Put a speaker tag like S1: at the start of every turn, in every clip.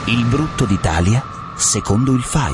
S1: Il brutto d'Italia secondo il FAI.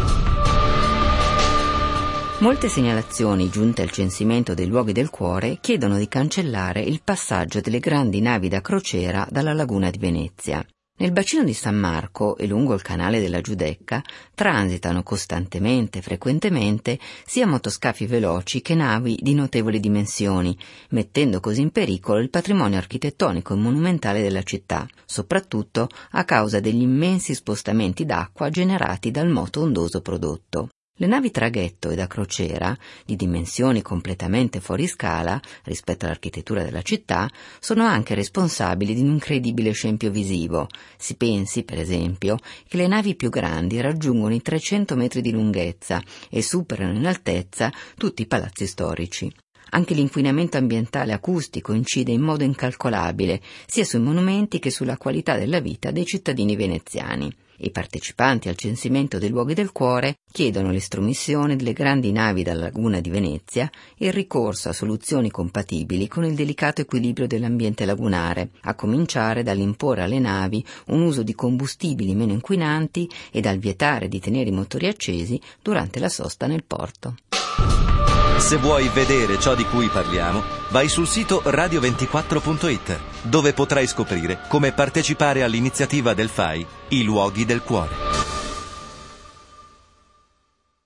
S2: Molte segnalazioni giunte al censimento dei luoghi del cuore chiedono di cancellare il passaggio delle grandi navi da crociera dalla laguna di Venezia. Nel bacino di San Marco e lungo il canale della Giudecca transitano costantemente e frequentemente sia motoscafi veloci che navi di notevoli dimensioni, mettendo così in pericolo il patrimonio architettonico e monumentale della città, soprattutto a causa degli immensi spostamenti d'acqua generati dal moto ondoso prodotto. Le navi traghetto e da crociera, di dimensioni completamente fuori scala rispetto all'architettura della città, sono anche responsabili di un incredibile scempio visivo. Si pensi, per esempio, che le navi più grandi raggiungono i 300 metri di lunghezza e superano in altezza tutti i palazzi storici. Anche l'inquinamento ambientale acustico incide in modo incalcolabile sia sui monumenti che sulla qualità della vita dei cittadini veneziani. I partecipanti al censimento dei luoghi del cuore chiedono l'estromissione delle grandi navi dalla laguna di Venezia e il ricorso a soluzioni compatibili con il delicato equilibrio dell'ambiente lagunare, a cominciare dall'imporre alle navi un uso di combustibili meno inquinanti e dal vietare di tenere i motori accesi durante la sosta nel porto.
S3: Se vuoi vedere ciò di cui parliamo, vai sul sito radio24.it, dove potrai scoprire come partecipare all'iniziativa del FAI, I luoghi del cuore.